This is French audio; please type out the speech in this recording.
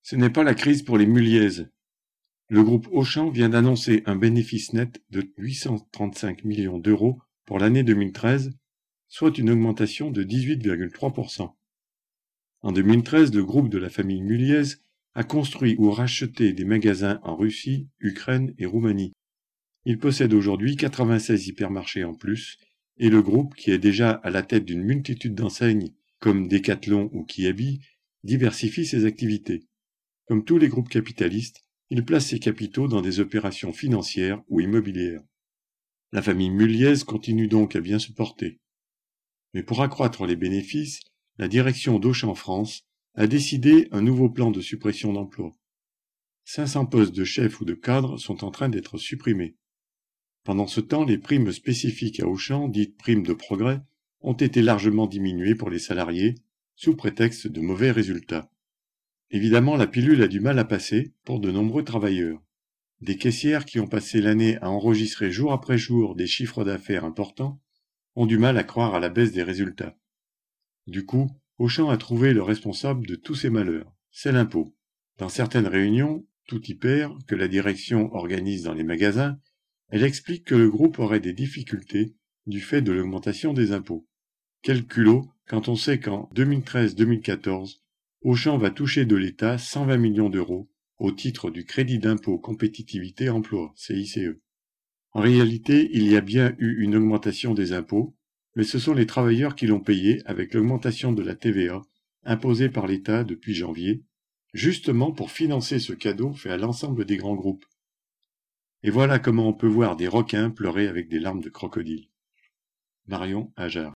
Ce n'est pas la crise pour les Muliaises. Le groupe Auchan vient d'annoncer un bénéfice net de 835 millions d'euros pour l'année 2013, soit une augmentation de 18,3%. En 2013, le groupe de la famille Muliaise a construit ou racheté des magasins en Russie, Ukraine et Roumanie. Il possède aujourd'hui 96 hypermarchés en plus, et le groupe, qui est déjà à la tête d'une multitude d'enseignes comme Decathlon ou Kiabi, diversifie ses activités. Comme tous les groupes capitalistes, il place ses capitaux dans des opérations financières ou immobilières. La famille Muliaise continue donc à bien se porter. Mais pour accroître les bénéfices, la direction d'Auchan France a décidé un nouveau plan de suppression d'emplois. 500 postes de chefs ou de cadres sont en train d'être supprimés. Pendant ce temps, les primes spécifiques à Auchan, dites primes de progrès, ont été largement diminuées pour les salariés, sous prétexte de mauvais résultats. Évidemment, la pilule a du mal à passer pour de nombreux travailleurs. Des caissières qui ont passé l'année à enregistrer jour après jour des chiffres d'affaires importants ont du mal à croire à la baisse des résultats. Du coup, Auchan a trouvé le responsable de tous ces malheurs, c'est l'impôt. Dans certaines réunions, tout hyper, que la direction organise dans les magasins, elle explique que le groupe aurait des difficultés du fait de l'augmentation des impôts. Quel culot quand on sait qu'en 2013-2014, Auchan va toucher de l'État 120 millions d'euros au titre du crédit d'impôt compétitivité emploi, CICE. En réalité, il y a bien eu une augmentation des impôts, mais ce sont les travailleurs qui l'ont payé avec l'augmentation de la TVA imposée par l'État depuis janvier, justement pour financer ce cadeau fait à l'ensemble des grands groupes. Et voilà comment on peut voir des requins pleurer avec des larmes de crocodile. Marion Ajar.